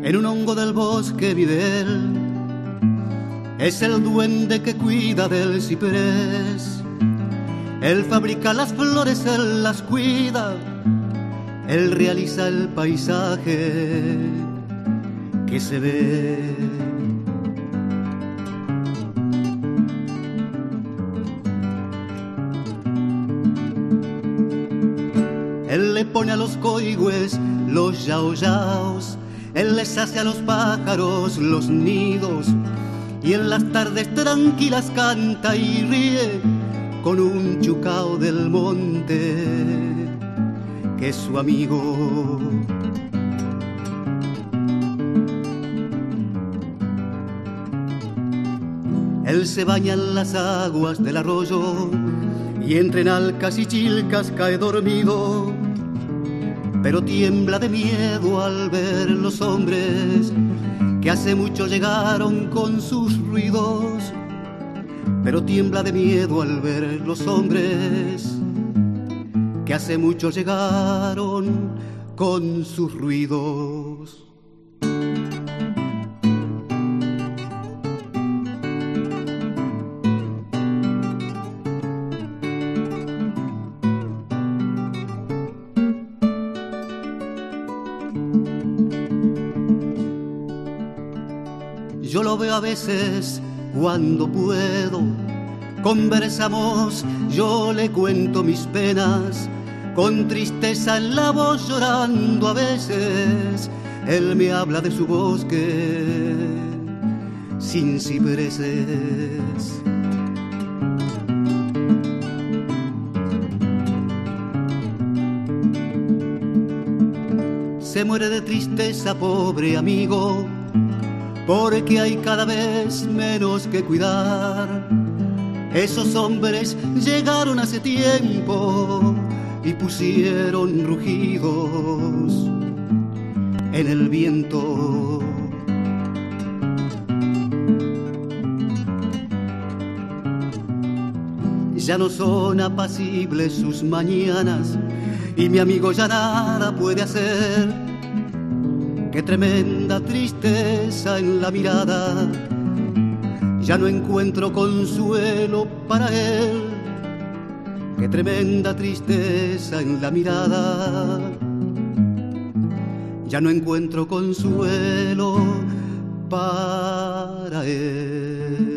En un hongo del bosque vive él, es el duende que cuida del ciprés. Él fabrica las flores, él las cuida, él realiza el paisaje que se ve. Él le pone a los coigües los yao yaos, él les hace a los pájaros los nidos, y en las tardes tranquilas canta y ríe con un chucao del monte que es su amigo. Él se baña en las aguas del arroyo y entre nalcas y chilcas cae dormido, pero tiembla de miedo al ver los hombres que hace mucho llegaron con sus ruidos. Pero tiembla de miedo al ver los hombres que hace mucho llegaron con sus ruidos. Yo lo veo a veces cuando puedo, conversamos, yo le cuento mis penas, con tristeza en la voz llorando a veces, él me habla de su bosque sin cipreses. Se muere de tristeza, pobre amigo, porque hay cada vez menos que cuidar. Esos hombres llegaron hace tiempo y pusieron rugidos en el viento. Ya no son apacibles sus mañanas y mi amigo ya nada puede hacer. Qué tremenda tristeza en la mirada, ya no encuentro consuelo para él. Qué tremenda tristeza en la mirada, ya no encuentro consuelo para él.